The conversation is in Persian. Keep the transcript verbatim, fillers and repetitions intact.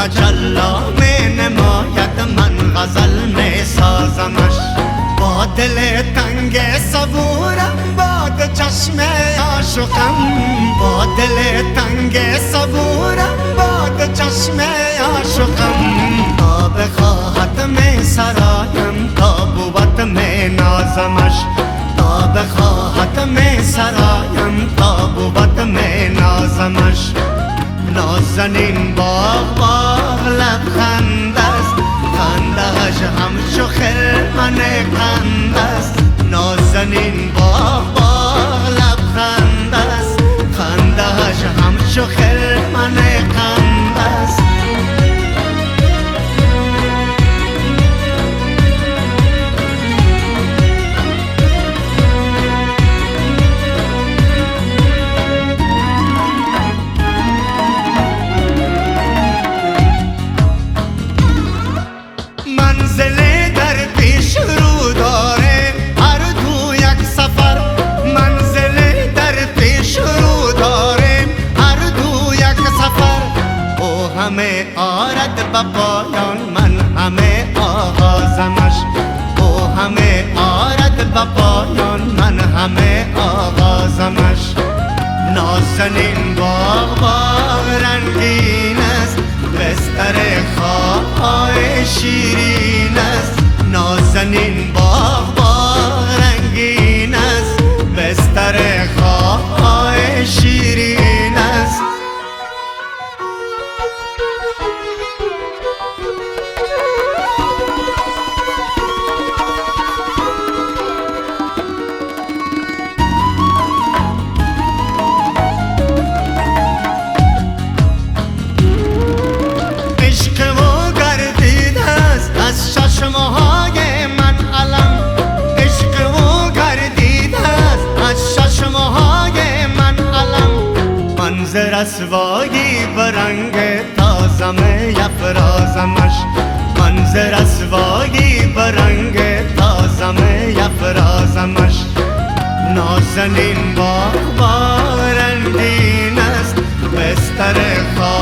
تجلا می نماید من غزل می سازمش. با دل تنگ صبورم باد چشم عاشقم، با دل تنگ صبورم باد چشم عاشقم. تا بخواهد می سرایم تا بود می نازمش، تا بخواهد می سرایم تا بود می نازمش. نازنین باغ باغ لبخند است، خنده‌اش همچو خرمن قند است. نازنین باغ باغ لبخند است، خنده‌اش همچو خرمن قند است. منزل در پیش رو داره هر دو یک سفر، منزل در پیش رو داره هر دو یک سفر. او همه آرد به پایان من همه آغازمش، او همه آرد به پایان من همه آغازمش. نازنین باغ باغ رنگین است، بستر خواب‌های شیرین است. نازنین باغ باغ رنگین است، بستر خواب‌های شیرین است. چشمهای من علم، عشق او گردیده است از چشمهای من علم. منظر رسوایی به رنگ تازم یفرازمش، منظر رسوایی به رنگ تازم یفرازمش. نازنین باغ باغ رنگین است، بستر خواب